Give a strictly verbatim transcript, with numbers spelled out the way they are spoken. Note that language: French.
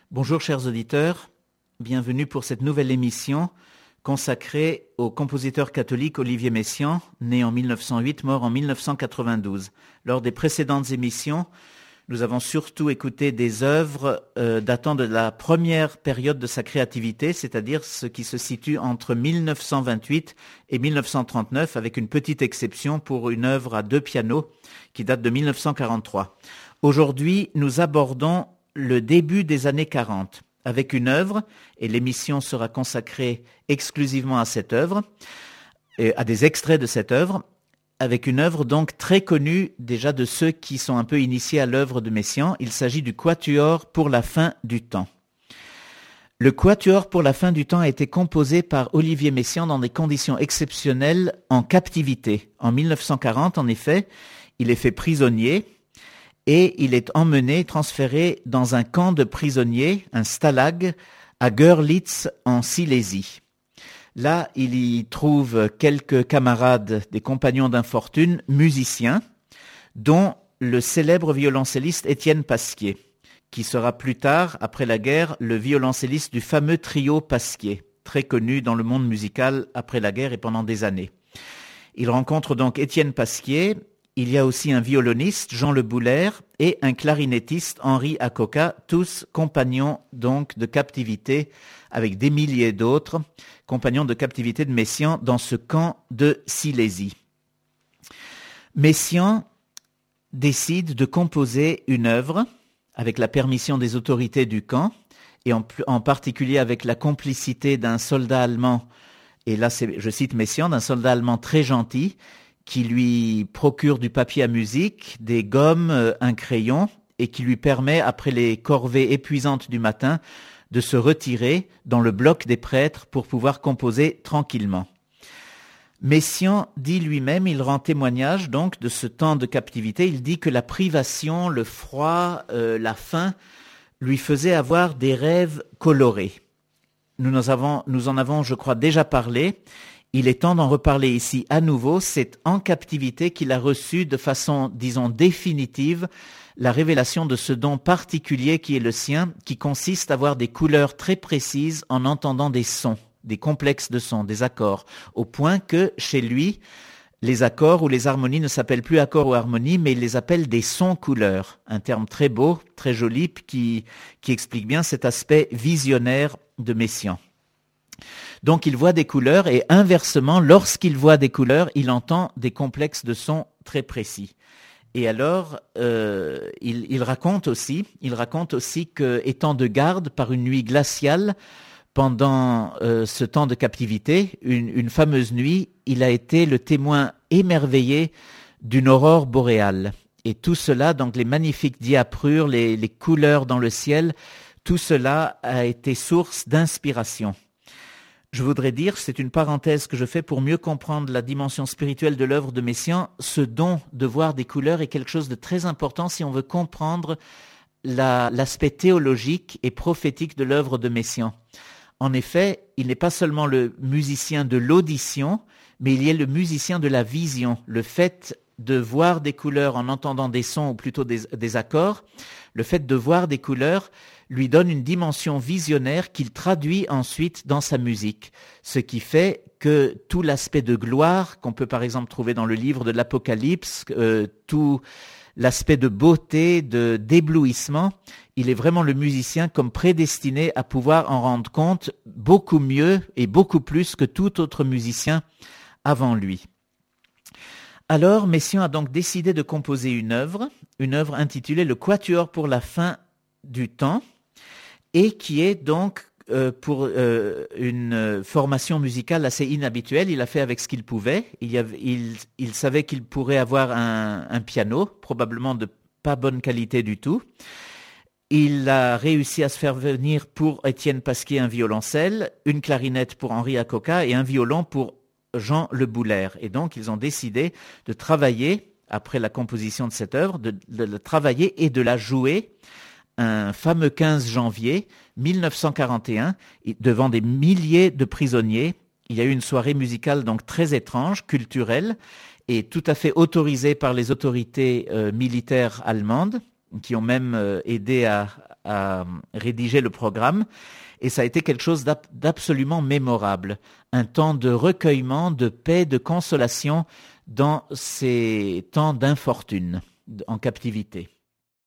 Bonjour chers auditeurs, bienvenue pour cette nouvelle émission consacrée au compositeur catholique Olivier Messiaen, né en mille neuf cent huit, mort en mille neuf cent quatre-vingt-douze. Lors des précédentes émissions, nous avons surtout écouté des œuvres euh, datant de la première période de sa créativité, c'est-à-dire ce qui se situe entre mille neuf cent vingt-huit et mille neuf cent trente-neuf, avec une petite exception pour une œuvre à deux pianos qui date de mille neuf cent quarante-trois. Aujourd'hui, nous abordons le début des années quarante, avec une œuvre, et l'émission sera consacrée exclusivement à cette œuvre, et à des extraits de cette œuvre, avec une œuvre donc très connue déjà de ceux qui sont un peu initiés à l'œuvre de Messiaen. Il s'agit du Quatuor pour la fin du temps. Le Quatuor pour la fin du temps a été composé par Olivier Messiaen dans des conditions exceptionnelles en captivité. En mille neuf cent quarante, en effet, il est fait prisonnier, et il est emmené, transféré dans un camp de prisonniers, un stalag, à Görlitz, en Silésie. Là, il y trouve quelques camarades, des compagnons d'infortune, musiciens, dont le célèbre violoncelliste Étienne Pasquier, qui sera plus tard, après la guerre, le violoncelliste du fameux trio Pasquier, très connu dans le monde musical après la guerre et pendant des années. Il rencontre donc Étienne Pasquier. Il y a aussi un violoniste, Jean Le Boulaire, et un clarinettiste, Henri Acocca, tous compagnons donc de captivité, avec des milliers d'autres, compagnons de captivité de Messiaen dans ce camp de Silésie. Messiaen décide de composer une œuvre avec la permission des autorités du camp, et en, en particulier avec la complicité d'un soldat allemand, et là c'est, je cite Messiaen, d'un soldat allemand très gentil, qui lui procure du papier à musique, des gommes, un crayon, et qui lui permet, après les corvées épuisantes du matin, de se retirer dans le bloc des prêtres pour pouvoir composer tranquillement. Messiaen dit lui-même, il rend témoignage donc de ce temps de captivité, il dit que la privation, le froid, euh, la faim lui faisaient avoir des rêves colorés. Nous, nous, avons, nous en avons, je crois, déjà parlé. Il est temps d'en reparler ici à nouveau. C'est en captivité qu'il a reçu de façon, disons, définitive la révélation de ce don particulier qui est le sien, qui consiste à avoir des couleurs très précises en entendant des sons, des complexes de sons, des accords, au point que chez lui, les accords ou les harmonies ne s'appellent plus accords ou harmonies, mais il les appelle des sons-couleurs, un terme très beau, très joli, qui, qui explique bien cet aspect visionnaire de Messiaen. Donc il voit des couleurs et inversement, lorsqu'il voit des couleurs, il entend des complexes de sons très précis. Et alors, euh, il, il raconte aussi, il raconte aussi que, étant de garde par une nuit glaciale, pendant euh, ce temps de captivité, une, une fameuse nuit, il a été le témoin émerveillé d'une aurore boréale. Et tout cela, donc les magnifiques diaprures, les, les couleurs dans le ciel, tout cela a été source d'inspiration. Je voudrais dire, c'est une parenthèse que je fais pour mieux comprendre la dimension spirituelle de l'œuvre de Messiaen, ce don de voir des couleurs est quelque chose de très important si on veut comprendre la, l'aspect théologique et prophétique de l'œuvre de Messiaen. En effet, il n'est pas seulement le musicien de l'audition, mais il y est le musicien de la vision, le fait de voir des couleurs en entendant des sons ou plutôt des, des accords, le fait de voir des couleurs lui donne une dimension visionnaire qu'il traduit ensuite dans sa musique. Ce qui fait que tout l'aspect de gloire qu'on peut par exemple trouver dans le livre de l'Apocalypse, euh, tout l'aspect de beauté, de d'éblouissement, il est vraiment le musicien comme prédestiné à pouvoir en rendre compte beaucoup mieux et beaucoup plus que tout autre musicien avant lui. Alors, Messiaen a donc décidé de composer une œuvre, une œuvre intitulée Le Quatuor pour la fin du temps, et qui est donc euh, pour euh, une formation musicale assez inhabituelle. Il a fait avec ce qu'il pouvait. Il, y avait, il, il savait qu'il pourrait avoir un, un piano, probablement de pas bonne qualité du tout. Il a réussi à se faire venir pour Étienne Pasquier un violoncelle, une clarinette pour Henri Acocca et un violon pour Jean Le Boulaire. Et donc, ils ont décidé de travailler, après la composition de cette œuvre, de, de, de travailler et de la jouer un fameux quinze janvier mille neuf cent quarante et un, devant des milliers de prisonniers. Il y a eu une soirée musicale donc très étrange, culturelle, et tout à fait autorisée par les autorités euh, militaires allemandes, qui ont même euh, aidé à, à rédiger le programme. Et ça a été quelque chose d'absolument mémorable. Un temps de recueillement, de paix, de consolation dans ces temps d'infortune, en captivité.